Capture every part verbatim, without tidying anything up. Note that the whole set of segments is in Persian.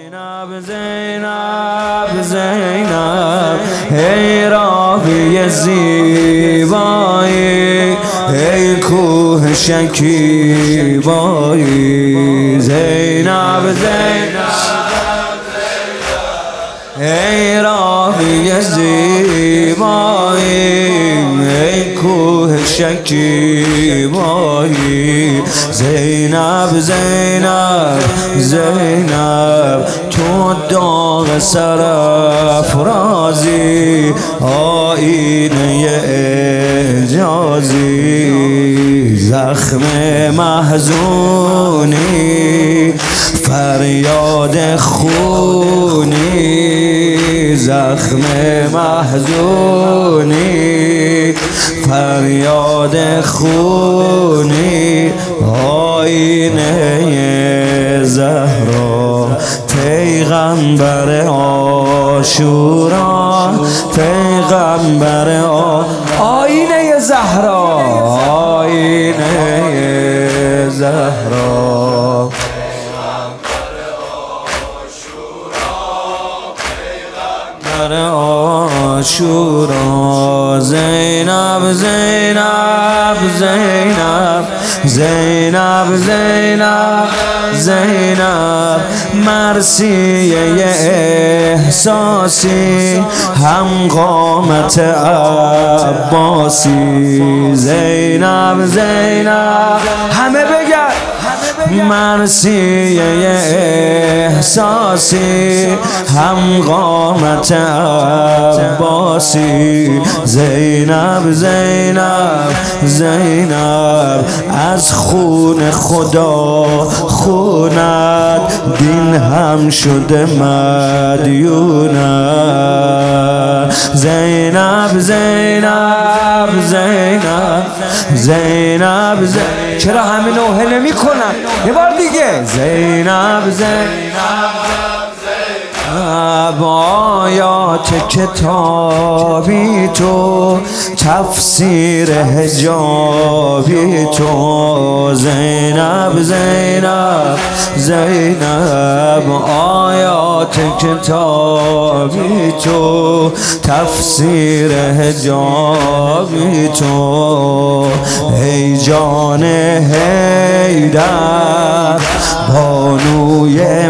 زینب زینب زینب ای راوی زیبایی، ای کوه شکیبایی. زینب زینب ای راوی زیبایی، ای کوه شکیبایی. زینب زینب زینب تو داغ سرافرازی، آینه اعجازی. زخم محزونی، فریاد خونی. زخم محزونی، فریاد خونی. آینه زهرا پیغمبر عاشورا، پیغمبر آینه زهرا، آینه زهرا. عاشورا. زینب زینب زینب زینب زینب زینب مرثیه احساسی، هم قامت عباسی. زینب زینب همه بگن مرثیه احساسی، هم قامت عباسی. زینب زینب زینب از خون خدا خونت، دین هم شده مدیونت. زینب زینب زینب زینب زینب چرا همه نوحه نمی کنن؟ یه بار دیگه. زینب زینب آیات کتابی تو، تفسیر حجابی تو. زینب زینب زینب آیات کتابی تو، تفسیر حجابی تو. ای جان حیدر بانوی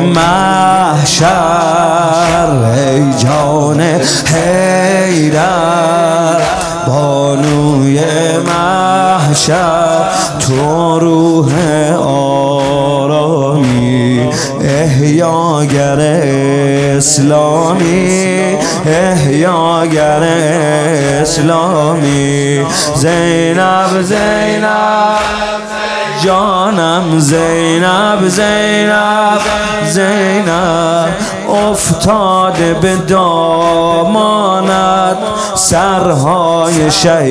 محشر، ای جان حیدر بانوی محشر. تو روح آرامی، احیاگر اسلامی، احیاگر اسلامی. زینب زینب جانم زینب زینب زینب افتاده به دامانت، سرهای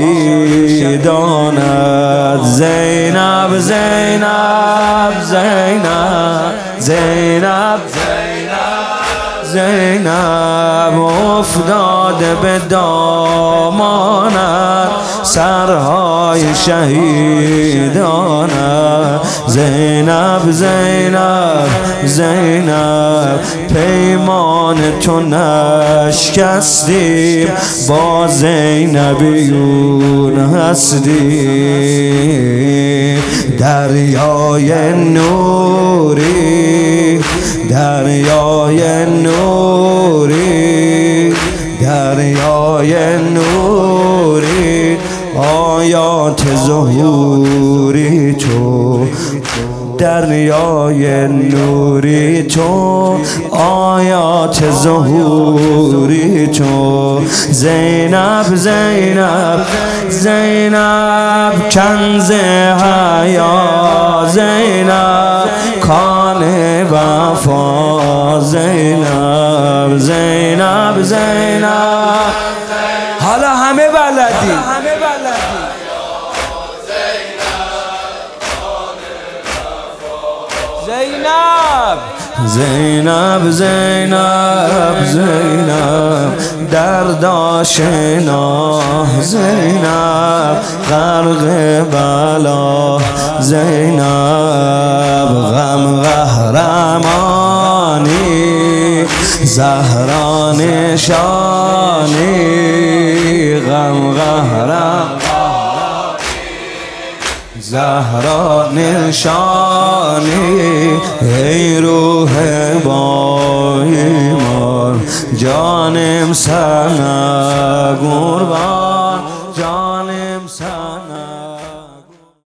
شهیدانت. زینب زینب زینب زینب زینب افتاده به دامانت، سرهای شهیدانت. زینب زینب زینب پیمان تو نشکستیم، با زینبیون هستیم. دریای نوری، دریای نوری، دریای نوری. آیات ظهوری تو، دریای نوری تو، آیات ظهوری تو. زینب زینب زینب کنز حیا، زینب کان وفا. زینب زینب زینب حالا همه بلدی. زینب زینب زینب زینب درد آشنا، زینب غرق بلا، زینب غم قهرمانی. زهرا نشانی غم قهرم زهرا نشانی ای روح با ایمان جانم سر قربان جانم سر